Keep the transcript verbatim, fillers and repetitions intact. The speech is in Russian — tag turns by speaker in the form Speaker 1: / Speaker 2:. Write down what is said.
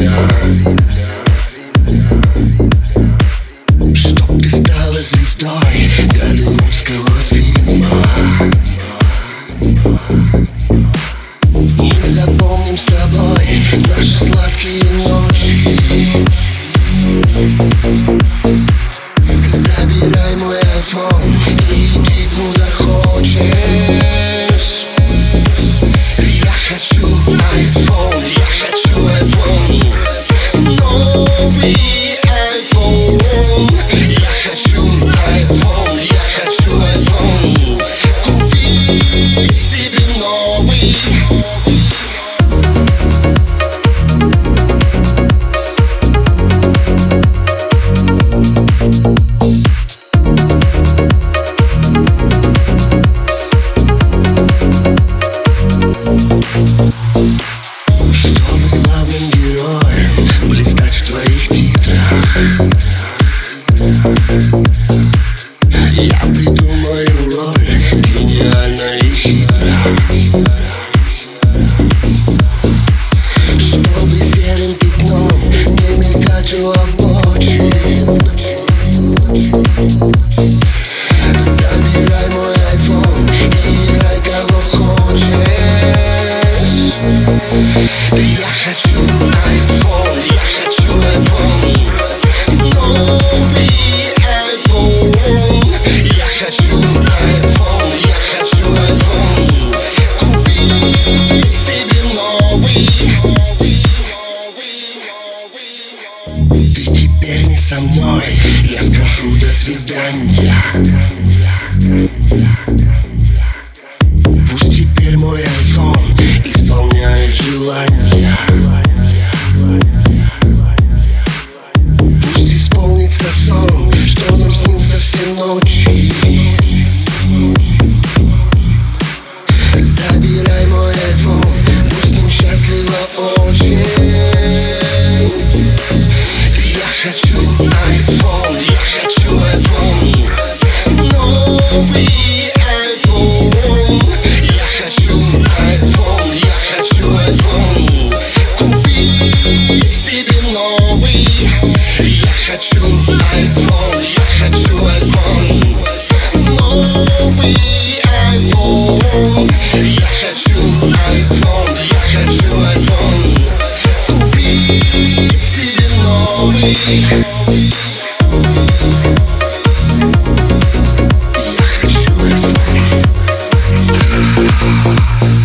Speaker 1: земля, чтоб ты стала звездой голливудского фильма. Мы запомним с тобой наши сладкие ночи. Забирай мой айфон и иди куда хочешь. Я хочу айфон, я хочу айфон, новый айфон. Я хочу айфон, я хочу айфон, купить себе новый. Чтобы главным героем блистать в твоих титрах, я придумаю роль гениально и хитро. Чтобы серым пятном не мелькать у обочин. Забирай мой айфон и играй кого хочешь. Я хочу айфон, я хочу айфон, новый айфон. Я хочу айфон, я хочу айфон, купить себе новый. Ты теперь не со мной, я скажу до свидания. Пусть теперь мой айфон исполняет желания. Пусть исполнится сон, что нам снился все ночи. Забирай мой айфон, пусть им счастливо очень. Я хочу айфон, я хочу айфон, новый айфон. Я хочу айфон, я хочу айфон, купить себе новый. Я хочу айфон, я хочу айфон, новый айфон. Я хочу айфон, я хочу айфон, купить себе новый. Я хочу айфон.